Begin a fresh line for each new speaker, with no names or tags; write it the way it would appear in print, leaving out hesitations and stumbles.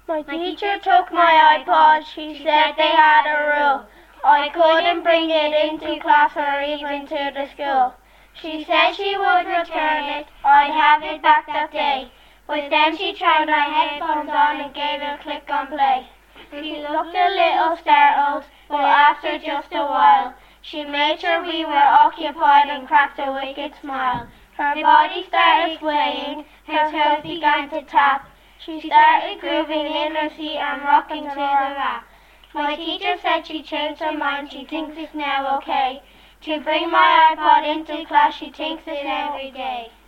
My teacher took my iPod, she said they had a rule. I couldn't bring it into class or even to the school. She said she would return it, I'd have it back that day. But then she tried my headphones on and gave it a click on play. She looked a little startled, but after just a while, she made sure we were occupied and cracked a wicked smile. Her body started swaying, her toes began to tap. She started grooving in her seat and rocking to the rap. My teacher said she changed her mind, she thinks it's now okay to bring my iPod into class, she thinks it every day.